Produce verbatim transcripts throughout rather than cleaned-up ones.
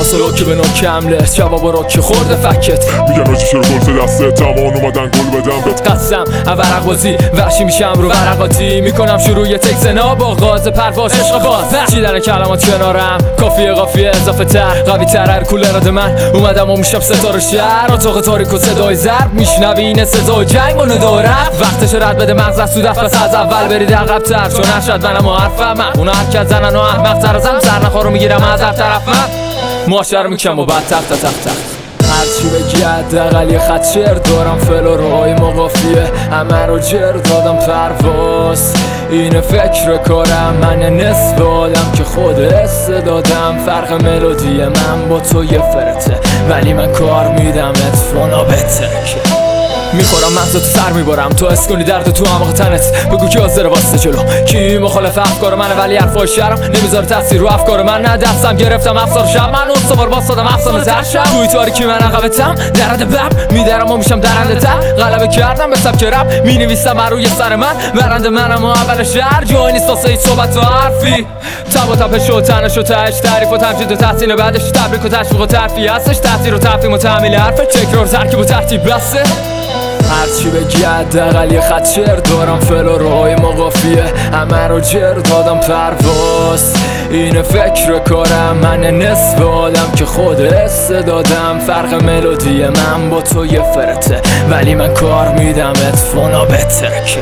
واسه رو که به نوک حمله جواب رو که خورده فکت میگن آجی چرا گل دسته تمام اومدن گل بدم بهت قسم ورق بازی وحشی میشم رو ورقاتی میکنم شروع یه تک زنا با غاز پرواز عشق باز چی در کلمات کنارم کافیه قافیه اضافه تر قوی تر هر کولرات من اومدم و میشم ستاره شهر اتاق تاریک و صدای ضرب میشنوی این صدای جنگ و ندارم وقتش رد بده مغز از تو دست پس از اول برید عقب تر چون نشد منم و حرفم من اون حرکت زنن و احمق تر ازم سر نخورو میگیرم از هر طرف من معاشر میکشم و بعد تخت تخت تخت هرچی بگی حداقل یه خط شعر دارم فل و روی مقافیه همه رو جر دادم پرواز این فکر کارم من نصف آدم که خود استعدادم فرق ملودی من با تو یه فرته ولی من کار میدم اتفانا بترکه میخورم مغزتو سر میبارم تو حس کنی درد تو عمق تنت بگو کی حاضر واسه جلو کی مخالف افکار منه ولی حرفای شهرم نمیذاره تاثیر رو افکار من نه دستم گرفتم افسار شب من اون سوار باستادم افسانه تر شب توی تاریکی من عقبتم درد بب میدرم و میشم درنده تر غلبه کردم به سبک رپ مینویسم روی سر من برنده منم و اول شهر جای نیست واسه هیچ صحبت و حرفی تب و تپش و تنش و تهش تعریف و تمجید و تحسین بعدش تبریک و تشویق و ترفیع هستش تاثیر و تفهیم و تعمیل حرف تکرار ترکیب و ترتیب بسه هرچی بگی حداقل یه خط شعر دارم فل و روی مقافیه همه رو جر دادم پرواز این فکر کارم من نصف آدم که خود استعدادم فرق ملودی من با تو یه فرته ولی من کار میدم اتفانا بترکه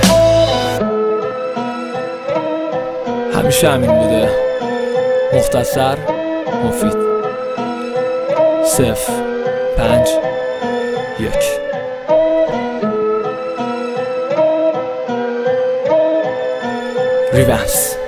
همیشه همین بوده مختصر مفید صفر پنج یک ریونس